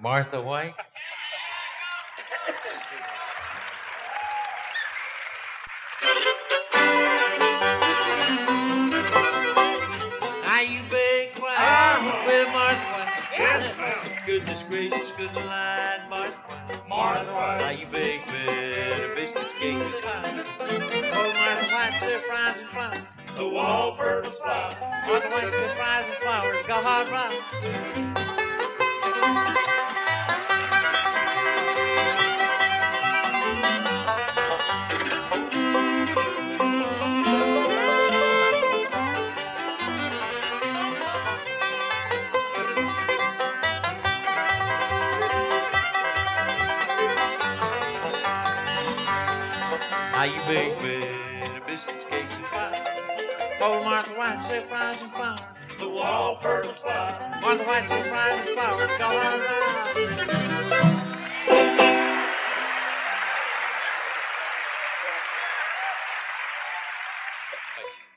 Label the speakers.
Speaker 1: Martha White? Now you big white with Martha White.
Speaker 2: Yes, ma'am.
Speaker 1: Goodness gracious, good line, Martha White.
Speaker 2: Martha
Speaker 1: Now
Speaker 2: White.
Speaker 1: you big bit of biscuits, cakes, and pie. Oh, Martha White, sir, fries and flowers.
Speaker 2: The all-purpose flour.
Speaker 1: Martha White, sir, fries and flowers. Go hard rock. Now you big bit of biscuits, cakes, and pie. Oh, Martha White, sir, fries and flowers.
Speaker 2: The all-purpose flour.
Speaker 1: Martha White, sir, fries and flowers. Go hard rock.